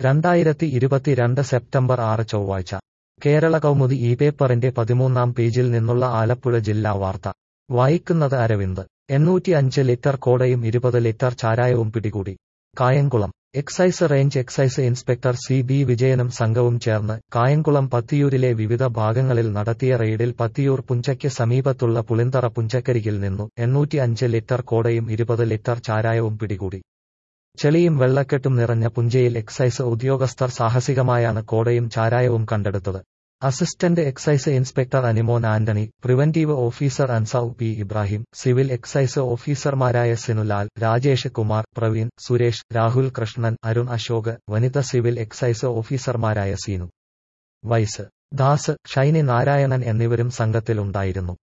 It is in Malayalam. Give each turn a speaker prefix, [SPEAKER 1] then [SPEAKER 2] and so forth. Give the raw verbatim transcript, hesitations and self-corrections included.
[SPEAKER 1] രണ്ടായിരത്തി ഇരുപത്തിരണ്ട് സെപ്റ്റംബർ ആറ് ചൊവ്വാഴ്ച കേരള കൗമുദി ഈ പേപ്പറിന്റെ പതിമൂന്നാം പേജിൽ നിന്നുള്ള ആലപ്പുഴ ജില്ലാ വാർത്ത വായിക്കുന്നത് അരവിന്ദ്. എണ്ണൂറ്റി അഞ്ച് ലിറ്റർ കോടയും ഇരുപത് ലിറ്റർ ചാരായവും പിടികൂടി. Kayamkulam excise range excise inspector C B വിജയനും സംഘവും ചേർന്ന് കായംകുളം പത്തിയൂരിലെ വിവിധ ഭാഗങ്ങളിൽ നടത്തിയ റെയ്ഡിൽ പത്തിയൂർ പുഞ്ചയ്ക്ക് സമീപത്തുള്ള പുളിന്തറ പുഞ്ചക്കരികിൽ നിന്നു എണ്ണൂറ്റി അഞ്ച് ലിറ്റർ കോടയും ഇരുപത് ലിറ്റർ ചാരായവും പിടികൂടി. ചെളിയും വെള്ളക്കെട്ടും നിറഞ്ഞ പുഞ്ചയിൽ എക്സൈസ് ഉദ്യോഗസ്ഥർ സാഹസികമായാണ് കോടയും ചാരായവും കണ്ടെടുത്തത്. Assistant excise inspector Animon Antony, preventive officer അൻസൌ പി ഇബ്രാഹിം, സിവിൽ എക്സൈസ് ഓഫീസർമാരായ സിനുലാൽ, രാജേഷ് കുമാർ, പ്രവീൺ, സുരേഷ്, രാഹുൽ കൃഷ്ണൻ, അരുൺ അശോക്, വനിത സിവിൽ എക്സൈസ് ഓഫീസർമാരായ സീനു വൈസ്, ദാസ്, ഷൈനി നാരായണൻ എന്നിവരും സംഘത്തിലുണ്ടായിരുന്നു.